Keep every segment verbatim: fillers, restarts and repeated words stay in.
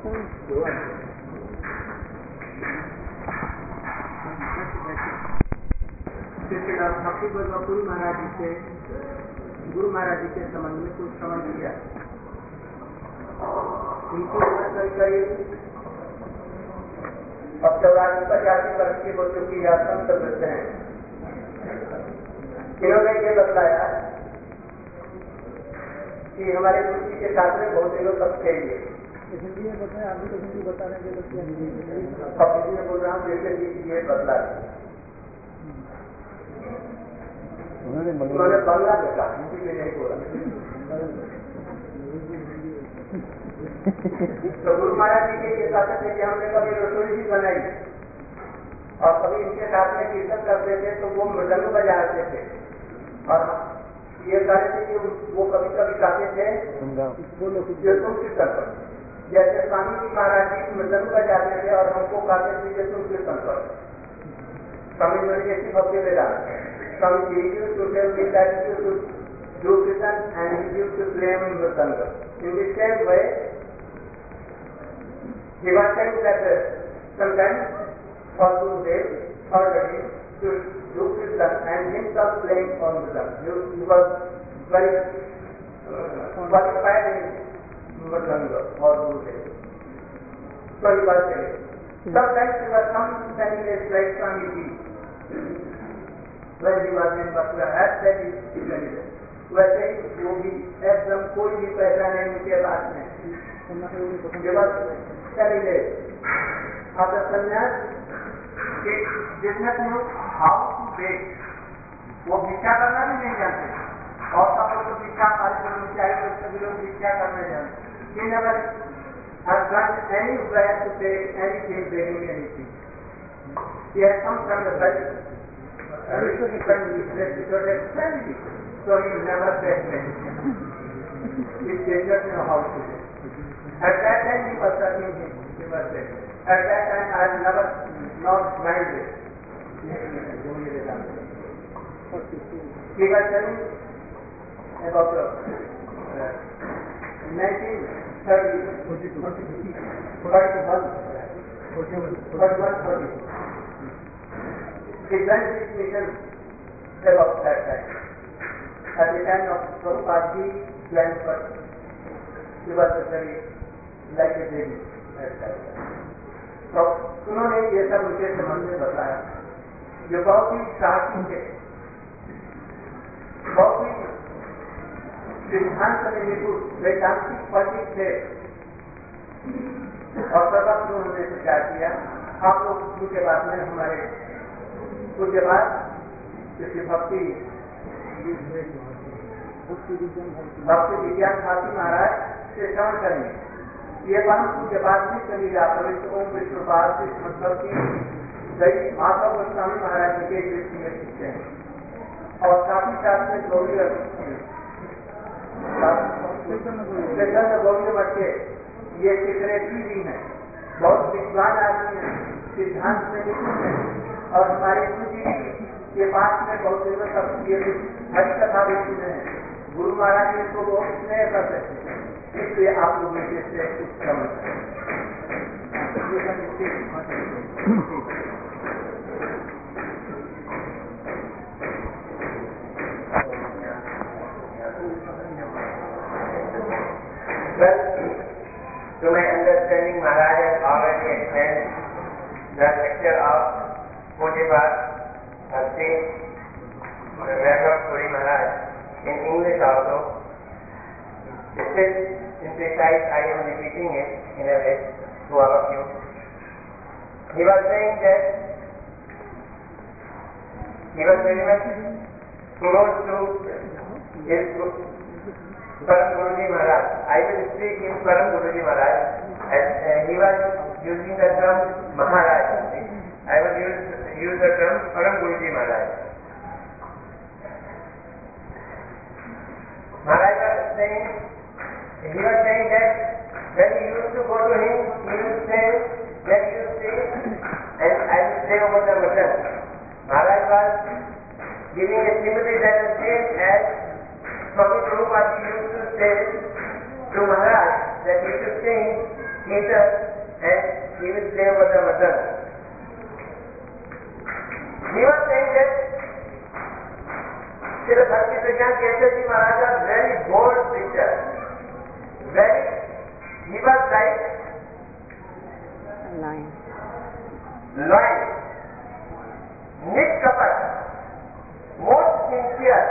गुरु महाराज जी से गुरु महाराज जी के संबंध में कुछ समझ लिया। उनकी उम्र करीब अब चौरासी पचासी वर्ष के बच्चों की यात्रा कर देते हैं। इन्होंने ये बताया कि हमारे गुरु जी के साथ में बहुत दिनों तक थे। हिंदी में बताया, आप भी तो हिंदी बता रहे हैं। अब हिंदी में बोल रहा हूँ, जैसे ये बदला उन्होंने बंगला देखा, हिंदी में नहीं बोला। तो गुरु महाराज जी के ये ताकत है कि हमने कभी रसोई भी बनाई और कभी इनके साथ में कीर्तन करते थे तो वो मृदंग बजाते थे और ये सारे थे कि वो कभी कभी गाते थे तुम कीर्तन पर। जैसे स्वामी जी महाराज जी मृदंग बजाते थे और हमको गाते थे जो तुम कीर्तन पर। स्वामी जी जैसी भक्ति वेदांत Some he used to tell me that he used to do kirtan and he used to play on mridanga. In the same way, he was saying that uh, sometimes for Gurudev ordered him to do kirtan and himself playing on mridanga. He, he was very uh, qualified in mridanga for Gurudev. So he was saying. Sometimes he was some families like Swamiji. When he was in Mathura, as that is Israel. वैसे ही वो भी एकदम कोई भी पैसा नहीं उनके पास में। केवल चली गए। अब संन्यास के बिजनेस में हाउ टू बेक, वो भिक्षा करना भी नहीं जानते और सब लोग तो भिक्षा कार्यक्रम में चाहिए तो सभी लोग भिक्षा करने जानते। ये नगर has done any prayer to take anything, begging anything. He has come from the Bible. Everything is done with respect because it's family. So he never begged anything. He did not know how to do. At that time he was serving him. He was there. At that time I have never not minded. He was telling about the uh, nineteen thirty, forty-one, forty-one, forty. He went his mission about that time. At the time of Prabhupada, he went for, he was very like a baby at that time. तो उन्होंने ये सब उनके संबंध में बताया। ये बहुत ही साहसी थे, बहुत ही सिद्धांत में निपुण वैदांतिक पंडित थे और सर्वत्र उन्होंने प्रचार किया। आप लोग उनके बाद में हमारे उसके बाद किसी भक्ति भक्ति विज्ञान भारती महाराज से श्रवण करेंगे। ये बात उनके बाद में चली जा पवित्र ओम विष्णुपाद मतलब की गई माता गोस्वामी महाराज जी के दृष्टि में सीखते हैं और साथ ही साथ में गौरी गौरी मठ के ये सेक्रेटरी भी हैं, बहुत विद्वान आदमी हैं, सिद्धांत में निपुण है और हमारे गुरु जी के पास में बहुत दिनों तक ये हरि कथा भी सुने हैं। गुरु महाराज जी को बहुत स्नेह करते हैं, इसलिए आप लोग मुझे से कुछ समझ To my understanding, Maharaj has already explained the lecture of Pujyapad Bhakti, the Vaibhav Puri Maharaj, in English also. Still, in precise, I am repeating it in a way to all of you. He was saying that he was very much close to his Param Guruji Maharaj. I will speak in Param Guruji Maharaj. As, uh, he was using the term Maharaj. I will use, use the term Param Guruji Maharaj. Maharaj was saying, he was saying that when he used to go to him, he used to say, that you say, and I will say over the mutton. Maharaj was giving a sympathy that the same as Swami Prabhupada used to say to Maharaj that he should sing eater and he will play over the mutton. He was saying that Srila Bhakti Pragyan Kesarji Maharaj was very bold preacher. Very, he was like Lion. lion, nitkapat, most sincere.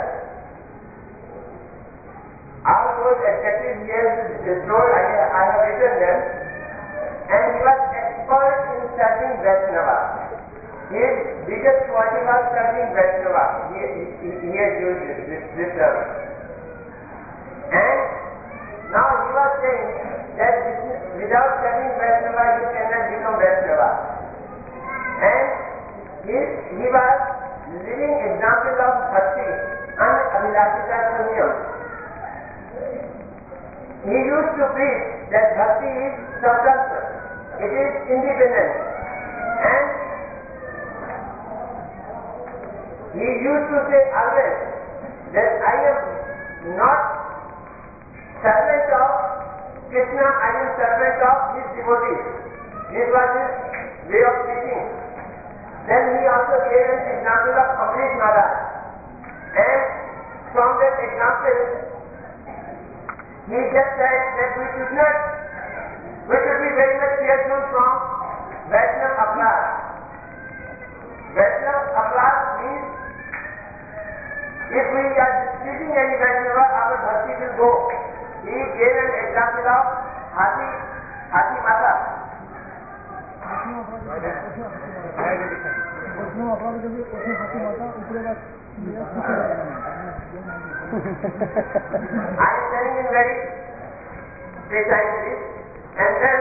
All those adjectives he has destroyed, I, I have written them. And he was expert in serving Vaishnava. His biggest quality was serving Vaishnava. He, he, he has used this, this, this term. And now he was saying that without serving Vaishnava, you cannot become Vaishnava. And he, he was living example of bhakti and abhilasita punyam. He used to preach that bhakti is self-self. It is independent. And he used to say always that I am not servant of Krishna, I am servant of his devotees. This was his way of speaking. Then he also gave an example of Amrish Maharaj. And from that example, he just said that we should not, we should be very much careful from Vaishnava applause. Vaishnava applause means if we are displeasing any Vaishnava, our bhakti will go. He gave an example of Hathi, Hathi Mata. I am telling him very precisely, and then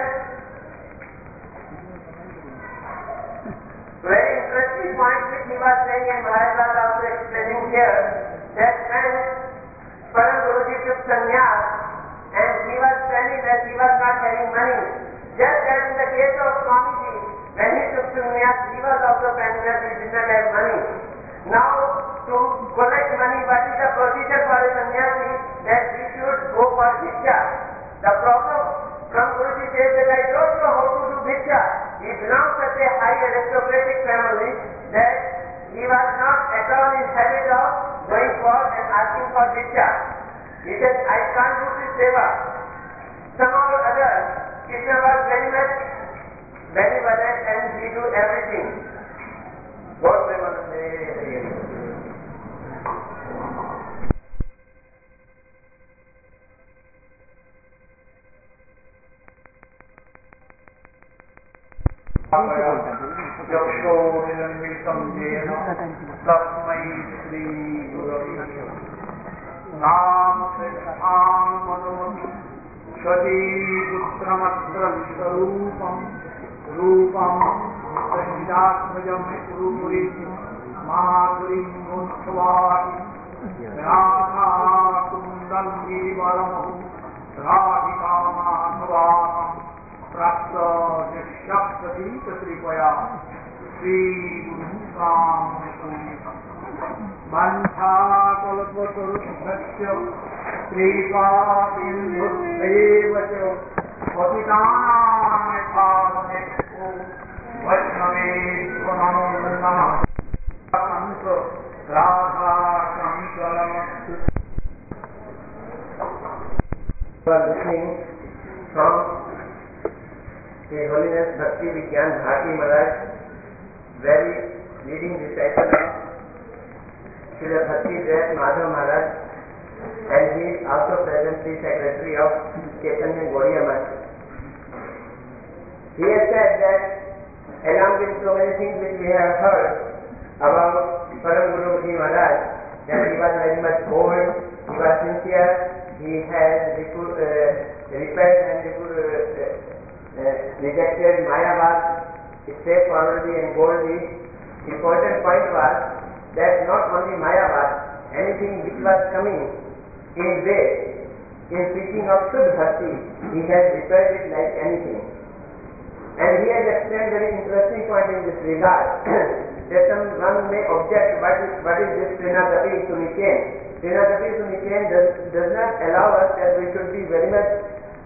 very interesting point which he was saying, and Maharaj was also explaining here, that when Param Guruji took sannyas and he was standing there, he was not having money. Just as in the case of Swamiji, when he took sannyas, he was also standing there, he did not have money. Now, to collect money, what is the procedure for a sannyasi? That we should go for bhiksha. The problem from Guruji says that I don't know how to do bhiksha. He belongs to such a high aristocratic family that he was not at all in habit of going for and asking for bhiksha. He said, I can't do this seva. Somehow or other, Krishna was very much benevolent and he do everything. God will say यक्षोनिलम्बितं येन तस्मै श्रीगुरवे नाम कृष्णां मनोमि सतीपुत्रमत्र विश्वरूपं रूपं सहितात्मजं गुरुमुनि मातुरीं गुणस्वामि राधाकुन्दं गिरिवरमहं राधिकामाधवामं प्राप्त निःशब्दतीत कृपया श्रीगुरुसाम्यसंयुतम् मन्थाकल्पतरुभ्यश्च कृपासिन्धुभ्येव च पतितानां यथामहेक्षो वैष्णवेभ्यो नमो नमः सन्त राधाकान्तनमस्तु listening from His Holiness Bhakti Vigyan Bharati Maharaj, very leading disciple of Srila Bhakti Jayat Madhav Maharaj, and he is also presently secretary of Chaitanya Gaudiya Math. He has said that along with so many things which we have heard about Param Guru Ji Maharaj, that he was very much bold, he was sincere, he has uh, repelled and uh, Uh, rejected Mayavad straightforwardly and boldly. The important point was that not only Mayavad, anything which was coming in way, in speaking of Shuddha Bhakti, he has repelled it like anything. And he has explained very interesting point in this regard, that someone may object, what is, what is this Trinagati Sunicane? Trinagati Sunicane does, does not allow us that we should be very much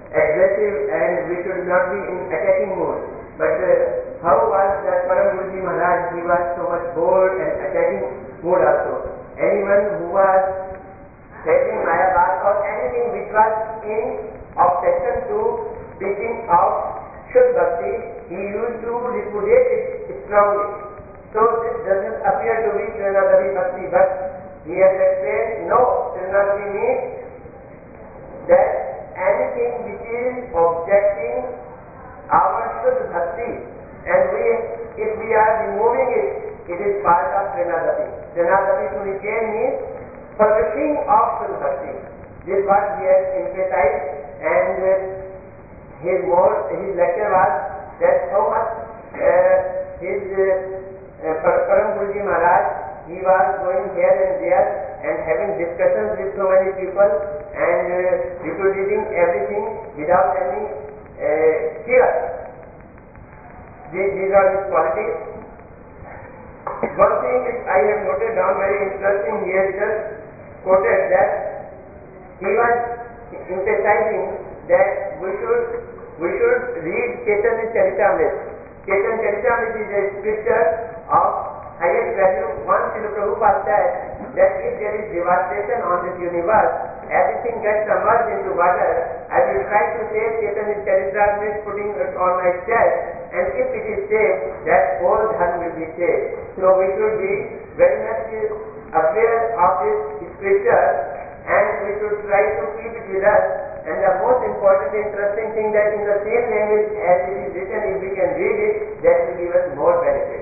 aggressive and we should not be in attacking mode. But uh, how was that Param Guruji Maharaj? He was so much bold and attacking mode also. Anyone who was taking Mayabad or anything which was in obsession to speaking of Shuddha Bhakti, he used to repudiate it strongly. So this doesn't appear to be Srinadavi Bhakti, but he has explained, no, Srinadavi means that anything which is objecting our Shuddha Bhakti, and we, if we are removing it, it is part of Srinadavi. Srinadavi to retain means publishing of Shuddha Bhakti. This is what he has emphasized, and uh, his more, his lecture was that how much uh, his uh, uh, Param Guruji Maharaj, he was going here and there and having discussions with so many people and uh, reproducing everything without any uh, fear. These, these are his qualities. One thing which I have noted down very interesting, he has just quoted that he was emphasizing that we should we should read Chaitanya Charitamrita. Chaitanya Charitamrita is a scripture of highest value. Once Srila Prabhupada said that if there is devastation on this universe, everything gets submerged into water. I will try to save Chaitanya Charitamrita, putting it on my chest, and if it is saved, that whole dharma will be saved. So we should be very much aware of this scripture, and we should try to keep it with us. And the most important interesting thing that in the same language as it is written, if we can read it, that will give us more benefit.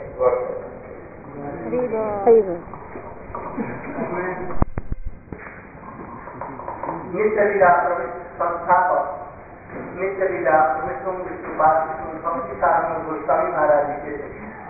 नित्य लीला संस्थापक नित्य लीला विष्णु विष्णुपाद विष्णु भक्ति साधन गोस्वामी महाराज जी के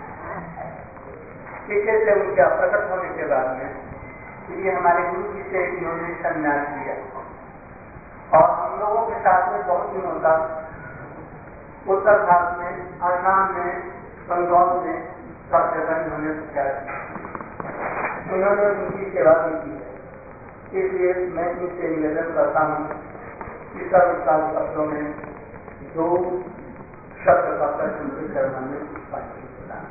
पीछे से उनका प्रकट होने के बाद में ये हमारे गुरु जी से इन्होंने संन्यास लिया और हम लोगों के साथ में बहुत दिनों तक उत्तर भारत में, असम में, बंगाल में सब जगह इन्होंने प्रचार किया। उन्होंने उनकी सेवा भी की है। इसलिए मैं इनसे निवेदन करता हूँ कि सर्वकाल शब्दों में दो शब्द पकड़ उनके चरणों में पुष्पांजलि प्रदान।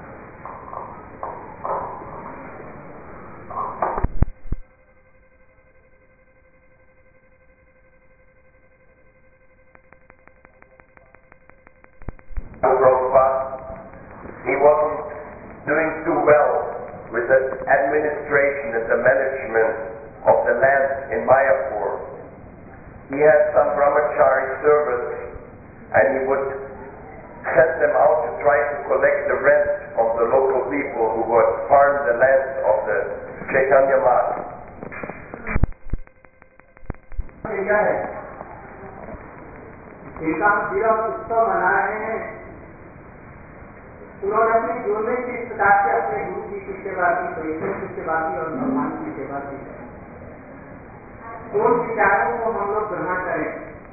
He wasn't doing too well with the administration and the management of the land in Mayapur. He had some brahmachari service and he would send them out to try to collect the rent of the local people who would farm the land of the Chaitanya Math. उत्सव मना रहे हैं। उन्होंने अपने जीवन में किस प्रकार से अपने गुरु जी की सेवा की, वैष्णव की सेवा की और भगवान की सेवा की, उन विचारों को हम लोग ग्रहण करें।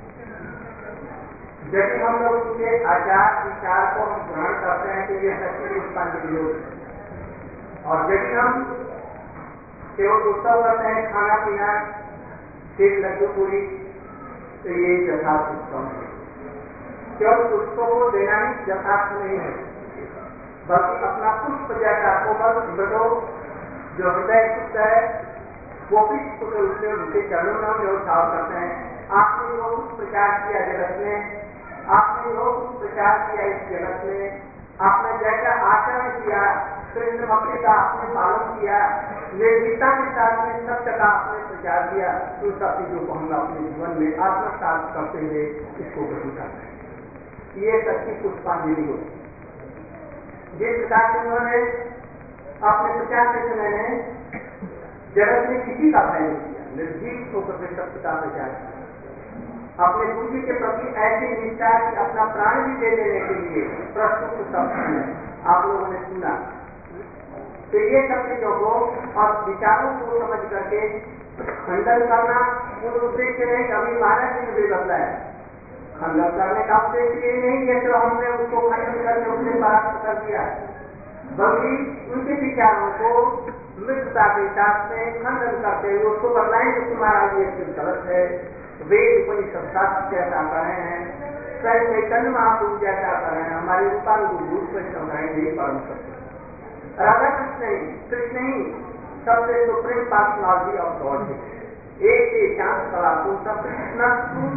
यदि हम लोग उनके आचार विचार को हम ग्रहण करते हैं तो ये सच्ची पुष्पांजलि होगी। और यदि हम केवल उत्सव करते हैं, खाना पीना, खीर लड्डू पूरी, तो ये यथार्थ उत्सव है। केवल पुष्पों को देना ही यथार्थ नहीं है, बल्कि अपना पुष्प जैसा कोमल मृदो जो हृदय शुद्ध है वो पुष्प के रूप में उनके चरणों में व्यवस्था करते हैं। आपने जो कुछ प्रचार किया जगत में, आपने जो कुछ प्रचार किया इस जगत में, आपने जैसा आचरण किया, कृष्ण भक्ति का आपने पालन किया, निर्भीकता के साथ में सत्य का आपने प्रचार किया, उन सब चीजों को हम अपने जीवन में आत्मसात करते हुए इसको ग्रहण करते हैं। ये सच्ची पुष्पांजलि हो। जिस प्रकार से उन्होंने अपने प्रचार के समय में जगत में किसी का भय नहीं किया, निर्भीक होकर के सत्य का प्रचार किया, अपने गुरु जी के प्रति ऐसी निष्ठा कि अपना प्राण भी दे देने के लिए प्रस्तुत सब आप लोगों ने सुना। तो ये सब चीजों को और विचारों को समझ करके खंडन करना पूर्ण उद्देश्य नहीं। अभी महाराज जी ने भी बताया खंडन करने का उद्देश्य ये नहीं है तो हमने उसको खंडन करके उसने परास्त कर दिया, बल्कि उनके विचारों को मृतता के साथ में खंडन करते हुए उसको बताएं कि तुम्हारा ये गलत है, वेद उपनिषद शास्त्र जैसा कर रहे हैं, स्वयं चैतन्य महाप्रभु जैसा कर रहे हैं, हमारे रूपानुरूप वैष्णव हैं, यही परम सत्य। राधा कृष्ण ही कृष्ण ही सबसे सुप्रीम पर्सनालिटी ऑफ गॉड है, एक ही शांत कला सब कृष्ण।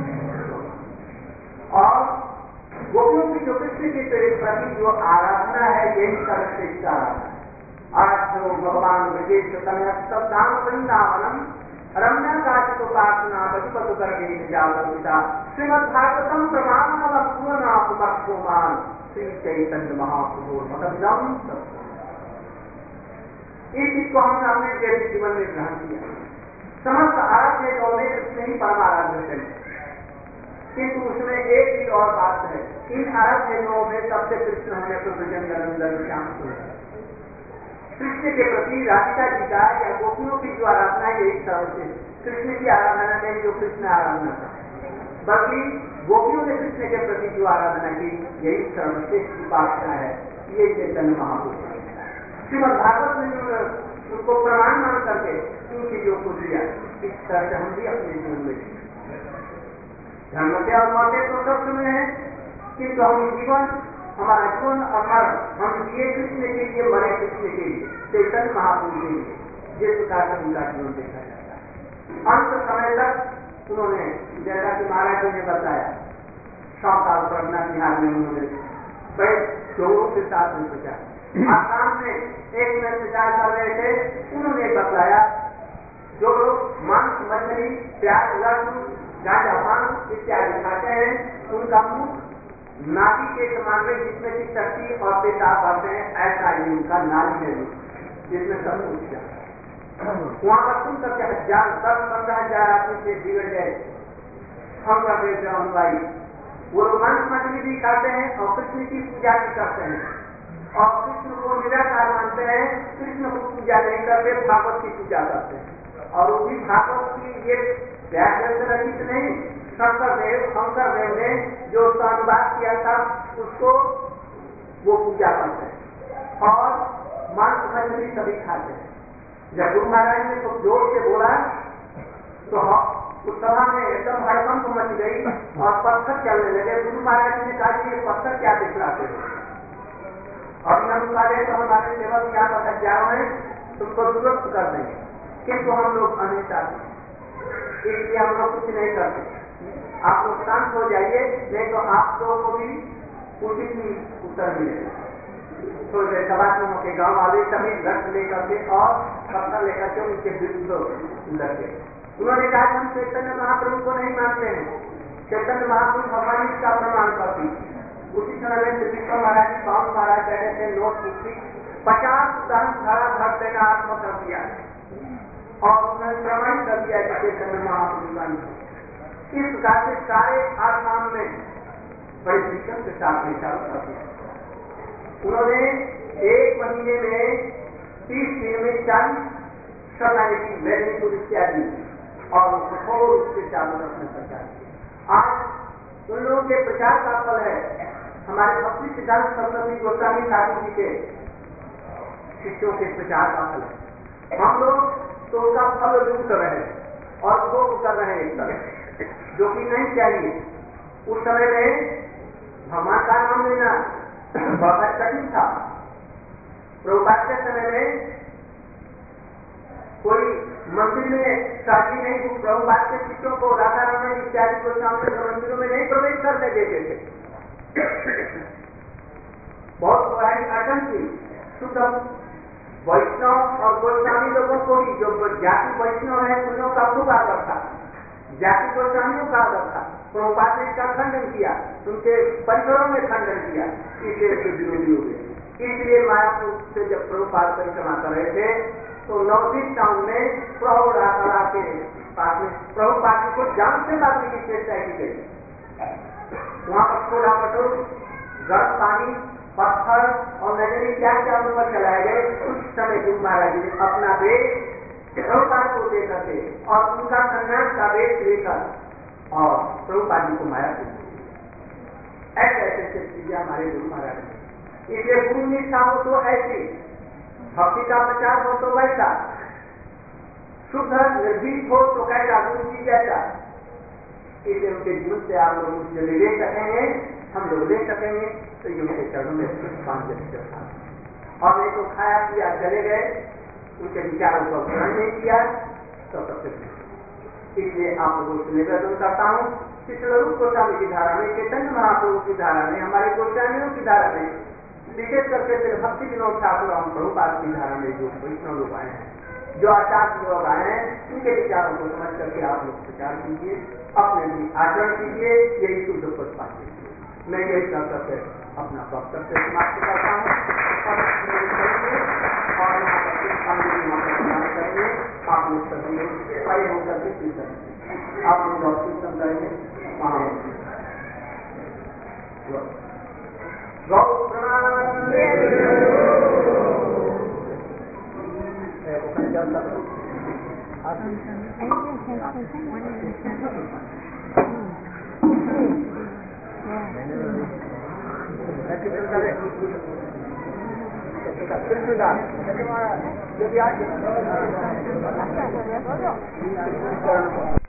और गोपियों की जो कृष्ण के प्रति जो आराधना है, यही सर्वश्रेष्ठ आराधना। आज जो भगवान विदेश सदान वृंदावनम रम्या काचित उपासना बचपत कर जाता श्रीमद भागवतम प्रमाण पूर्णात्मान श्री चैतन्य महाप्रभु मतलब इस चीज को हमने अपने जैसे जीवन में ग्रहण किया। समस्त आराध्य गौ में कृष्ण ही परम आराध्य है, किंतु उसमें एक ही और बात है, इन आराध्य गौ में सबसे कृष्ण होने तो भजन श्याम कृष्ण के प्रति राधिका जी का या गोपियों की जो आराधना है एक सर्वश्रेष्ठ। कृष्ण की आराधना में जो कृष्ण आराधना था, बल्कि गोपियों ने कृष्ण के प्रति जो आराधना की यही सर्वश्रेष्ठ उपासना है। ये चैतन्य महापुरुष श्रीमद भागवत में उनको प्रमाण मान करके इन चीजों को दिया। इस तरह से हम भी अपने जीवन में धर्म और मौतें तो सब समय है, किंतु हम जीवन हमारा जीवन अमर हम जिए कृष्ण के लिए, मरे कृष्ण के लिए, चैतन्य महापुरुष के लिए, जिस प्रकार से उनका जीवन देखा जाता है। अंत समय तक उन्होंने जैसा कि महाराज जी ने बताया सौ साल पढ़ना बिहार में उन्होंने बड़े लोगों के साथ में सोचा। आसाम में एक में विचार कर रहे थे, उन्होंने बताया जो लोग मांस मछली प्याज लहसुन गांजा पान इत्यादि खाते हैं, उनका मुख नाली के समान में जिसमें की शक्ति और पेशाब आते हैं, ऐसा ही उनका नाली है जिसमें सब कुछ जाता है। वहां पर सुन करके हजार दस पंद्रह हजार आदमी से बिगड़ गए। हम करते थे अनुवाई, वो मांस मछली भी खाते हैं और कृष्ण की पूजा भी करते हैं और कृष्ण को निराकार मानते हैं, कृष्ण को पूजा नहीं करते, भागवत की पूजा करते हैं। और वो भी भागवत की ये व्याख्या रचित नहीं, शंकर देव शंकर देव ने जो उसका अनुवाद किया था उसको वो पूजा करते हैं और मांस मछली सभी खाते हैं। जब गुरु महाराज ने तो जोर से बोला तो उस सभा में एकदम हड़कंप मच गई और पत्थर चलने लगे। गुरु महाराज ने कहा कि ये पत्थर क्या दिखलाते हो? और हम कहा तो हमारे सेवक क्या पता क्या है, तुमको दुरुस्त कर देंगे, किंतु हम लोग अनिष्ठा इसलिए हम लोग कुछ नहीं करते। आप लोग शांत हो जाइए, नहीं तो आप लोगों को भी उचित ही उत्तर मिलेगा। तो सभासनों के गांव वाले सभी रथ लेकर के और पत्थर लेकर के उनके विरुद्ध लगे। उन्होंने कहा हम चैतन्य महाप्रभु को नहीं मानते हैं, चैतन्य महाप्रभु भगवान का प्रमाण करती। उसी समय में श्री महाराज बाबू महाराज कहते थे नोट मुक्ति पचास उदाहरण धारा धर देना आत्म कर दिया और उन्होंने प्रमाणित कर दिया कि चैतन्य महाप्रभु का। इस प्रकार से सारे आसाम में बड़े शिक्षण के साथ में चालू कर दिया। उन्होंने एक महीने में तीस दिन में चालीस सभाएं की मेदिनीपुर इत्यादि और कठोर रूप से चालू रखने प्रचार किया। आज उन लोगों के प्रचार का फल है हमारे भक्ति सिद्धांत सरस्वती गोस्वामी ठाकुर जी के शिष्यों के प्रचार का फल है। हम लोग तो उसका फल लूट रहे हैं और भोग कर रहे हैं एक तरह, जो कि नहीं चाहिए। उस समय में भगवान का नाम लेना बहुत कठिन था। प्रभुपाद के समय में कोई मंदिर में शादी नहीं, प्रभुपाद के शिष्यों को राधा रमन इत्यादि को सामने मंदिरों में नहीं प्रवेश करने देते थे। बहुत बड़ी अड़चन थी। शुद्ध वैष्णव और गोस्वामी लोगों को भी, जो जाति वैष्णव है उन लोगों का खूब आदर था, जाति गोस्वामियों का आदर था। प्रभुपाद ने इसका खंडन किया, उनके परिसरों में खंडन किया, इसलिए विरोधी हो गए। इसलिए मायापुर से जब प्रभुपाद परिक्रमा कर रहे थे तो नवदीप टाउन में प्रभुराला के पास में प्रभुपाद को जान से मारने की चेष्टा की गई। वहां पर छोला कटोर गर्म पानी पत्थर और नजरी क्या क्या ऊपर चलाए गए। उस समय गुरु महाराज ने अपना वेश प्रभुपाद को दे करके और उनका सन्यास का वेश लेकर और प्रभुपाद जी को माया ऐसे ऐसे चीजें हमारे गुरु महाराज ने। इसलिए गुरु निष्ठा हो तो ऐसी, भक्ति का प्रचार हो तो वैसा, शुद्ध निर्भीक हो तो कैसा गुरु जी जैसा, इसलिए उनके जीवन से आप लोग मुझे ले सकेंगे, हम लोग ले सकेंगे, तो ये उनके चरणों में पाँच जब और नहीं तो खाया पिया चले गए, उनके विचारों को ग्रहण नहीं किया तो सबसे इसलिए आप लोगों से निवेदन करता हूँ कि स्वरूप गोस्वामी की धारा में, चैतन्य महाप्रभु की धारा में, हमारे गोस्वामियों की धारा में, विशेष करके फिर भक्ति विनोद ठाकुर और प्रभुपाद की धारा में जो वैष्णव लोग आए हैं, जो आचार्य लोग आए हैं, उनके विचारों को समझ करके आप लोग प्रचार कीजिए, अपने भी आचरण कीजिए, यही शुद्ध पद पाइए। मैं यही कर करके अपना वक्तव्य समाप्त करता हूँ और करेंगे। आप लोग सभी खड़े होकर के कीर्तन आप लोग और कीर्तन करेंगे। गौ प्रणाम।